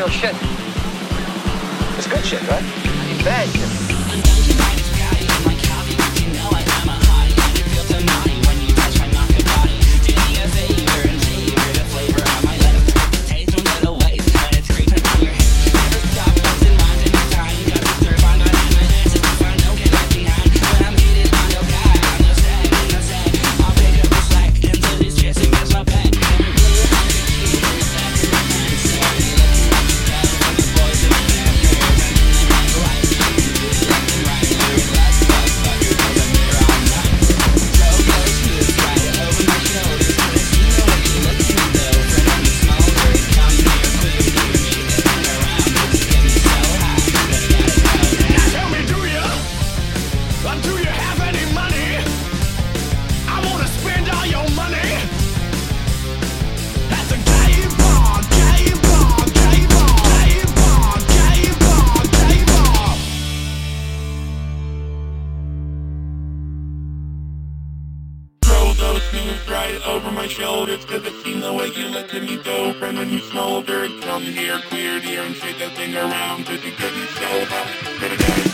shit. It's good shit, right? Bad shit. Right over my shoulders, cause I've seen the way you look at me go. Friend, when you smolder, come here, clear the air and shake that thing around, cause you get me so hot.